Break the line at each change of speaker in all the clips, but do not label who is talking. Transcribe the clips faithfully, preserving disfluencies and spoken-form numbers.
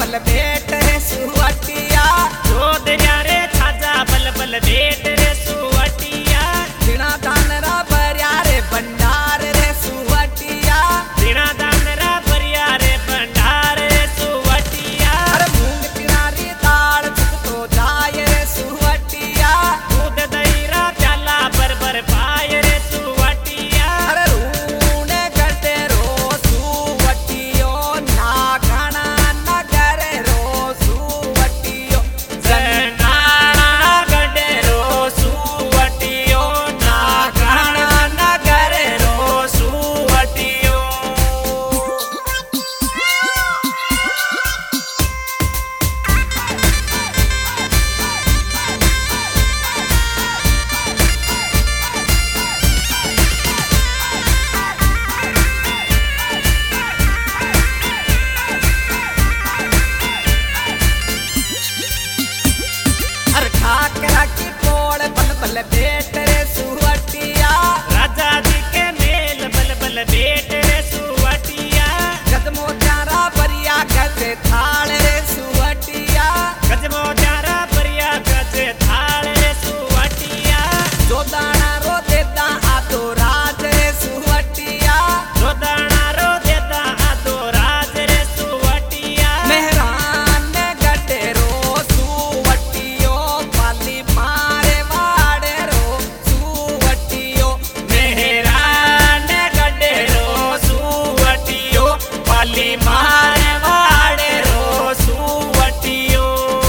बल बेट रे सुवटिया
जो दरिया रे छाजा बल बल बेट रे सुवटिया
दिना दानरा बरिया रे भंडार रे सुवटिया
दिना दानरा बरिया रे भंडार रे सुवटिया
अरे मूंग किनारी दाल तो जाए रे सुवटिया
दूध दहीरा प्याला बरबर पाए रे सुवटिया
अरे रूने गटे रो सुवटियो ना घना नगर रो सुवटियो
जनाना गडे रो सुवटियो ना घना नगर रो सुवटियो
अरे खाकरा की पोड़ बल बल बेट रे सुवटिया
राजा जी के मेल बल बल बेट रे सुवटिया
गजमो चारा बरिया गजे थाल रे सुवटिया
गजमो चारा बरिया गजे थाल रे सुवटिया
जो दाना रो देदा आतो राज रे सुवटिया
जो दाना रो देदा आदो राज रे सुवटिया
मेहरान ने गटे रो सुवटियो पाली मारे वाड़े रो सुवटियो
मेहरान गडे रो सुवटियो पाली मारे वाड़े रो सुवटियो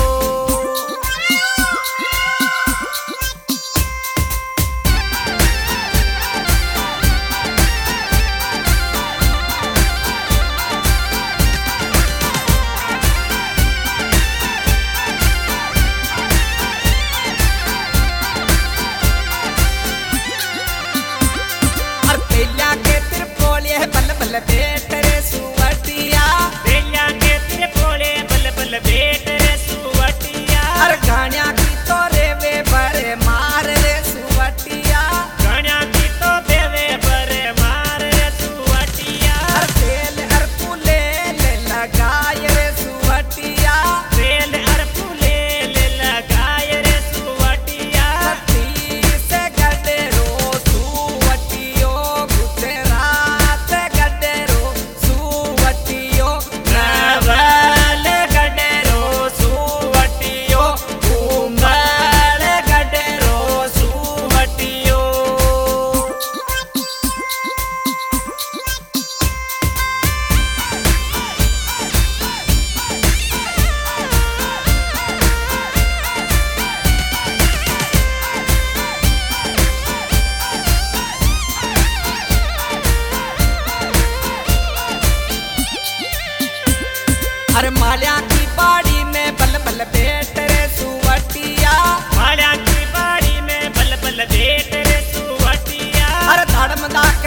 और पेल्या के त्रिपोलिए बल बल बेट रे सुवटिया
बेलिया के तेरे पोले बल बल बेट रे सुवटिया
और गाण्या की तो रेवे बरे मार रे सुवटिया
गण्या की तो देवे बरे मार रे सुवटिया
और तेल और पुले ले लगाए रे सुवटिया
तेल अर फूले ले लगाए रे सुवटिया
सती से गडे रो सुवटियो गुजरात गडे रो सुवटियो
नवल गडे रो सुवटियो कुंभल गडे रो सुवटियो
अरे माल्या की बाड़ी में बल बल बेट रे सुवटिया
माल्या की बाड़ी में बल बल बेट रे सुवटिया
अरे धड़मदा